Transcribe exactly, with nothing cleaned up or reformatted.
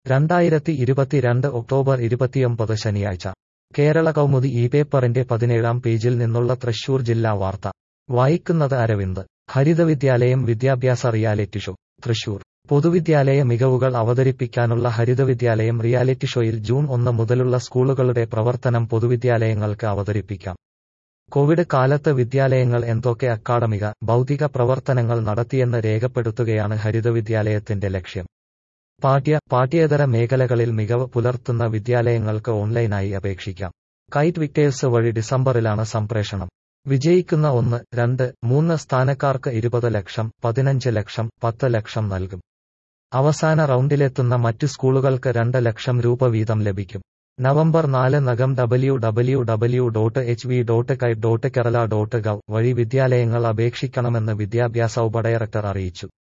രണ്ടായിരത്തി ഇരുപത്തിരണ്ട് ഒക്ടോബർ ഇരുപത്തിയൊമ്പത് ശനിയാഴ്ച കേരള കൗമുദി ഈ പേപ്പറിന്റെ പതിനേഴാം പേജിൽ നിന്നുള്ള തൃശൂർ ജില്ലാ വാർത്ത വായിക്കുന്നത് അരവിന്ദ്. ഹരിതവിദ്യാലയം വിദ്യാഭ്യാസ റിയാലിറ്റി ഷോ തൃശൂർ. പൊതുവിദ്യാലയ മികവുകൾ അവതരിപ്പിക്കാനുള്ള ഹരിതവിദ്യാലയം റിയാലിറ്റി ഷോയിൽ ജൂൺ ഒന്ന് മുതലുള്ള സ്കൂളുകളുടെ പ്രവർത്തനം പൊതുവിദ്യാലയങ്ങൾക്ക് അവതരിപ്പിക്കാം. കോവിഡ് കാലത്ത് വിദ്യാലയങ്ങൾ എന്തൊക്കെ അക്കാഡമിക, ബൗദ്ധിക പ്രവർത്തനങ്ങൾ നടത്തിയെന്ന് രേഖപ്പെടുത്തുകയാണ് ഹരിതവിദ്യാലയത്തിന്റെ ലക്ഷ്യം. പാഠ്യ, പാഠ്യേതര മേഖലകളിൽ മികവ് പുലർത്തുന്ന വിദ്യാലയങ്ങൾക്ക് ഓൺലൈനായി അപേക്ഷിക്കാം. കൈറ്റ് വിക്ടേഴ്സ് വഴി ഡിസംബറിലാണ് സംപ്രേഷണം. വിജയിക്കുന്ന ഒന്ന്, രണ്ട്, മൂന്ന് സ്ഥാനക്കാർക്ക് ഇരുപത് ലക്ഷം, പതിനഞ്ച് ലക്ഷം, പത്ത് ലക്ഷം നൽകും. അവസാന റൗണ്ടിലെത്തുന്ന മറ്റു സ്കൂളുകൾക്ക് രണ്ട് ലക്ഷം രൂപ വീതം ലഭിക്കും. നവംബർ നാലിനകം W W W dot H V dot kite dot Kerala dot gov വഴി വിദ്യാലയങ്ങൾ അപേക്ഷിക്കണമെന്ന് വിദ്യാഭ്യാസ ഉപഡയറക്ടർ അറിയിച്ചു.